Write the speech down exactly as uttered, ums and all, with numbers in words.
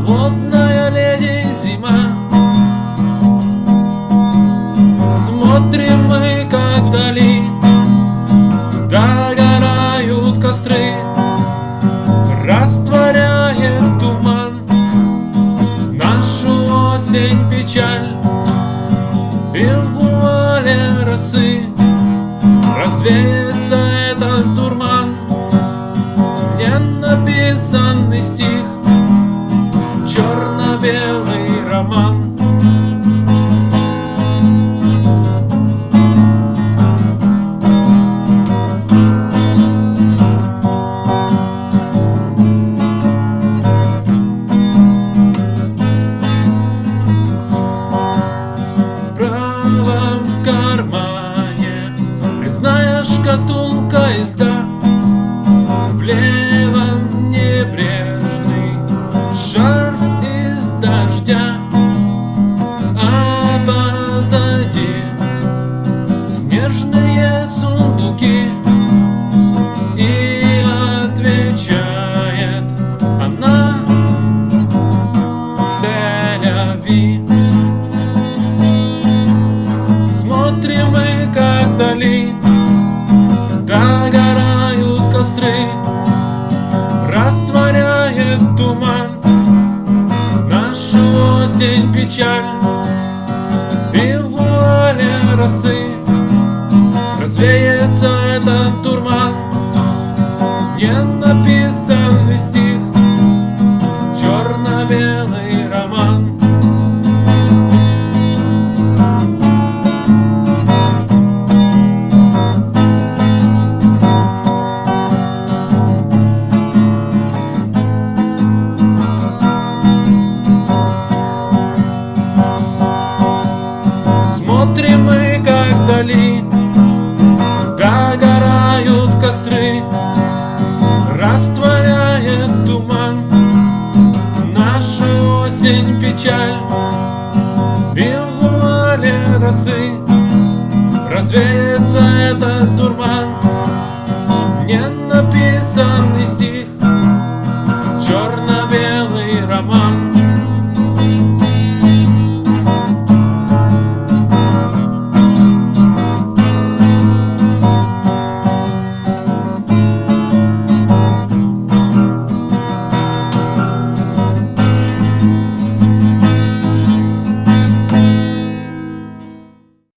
Холодная леди зима. Смотрим мы, как вдали догорают костры, растворяет туман нашу осень печаль. И в вуале росы развеется этот дурман. Не написанный стих, черно-белый роман. В правом кармане резная шкатулка из льда, в левом небрежный шарф из дождя, а позади снежные сундуки. И отвечает она: «Селяви». Смотрим мы, как вдали догорают костры, растворяет туман нашу осень печаль. И в вуале росы развеется этот дурман. Не написанный стих, черно-белый роман. Смотрим мы, как вдали догорают костры, растворяет туман нашу осень печаль. И в вуале росы развеется этот дурман. Не написанный стих,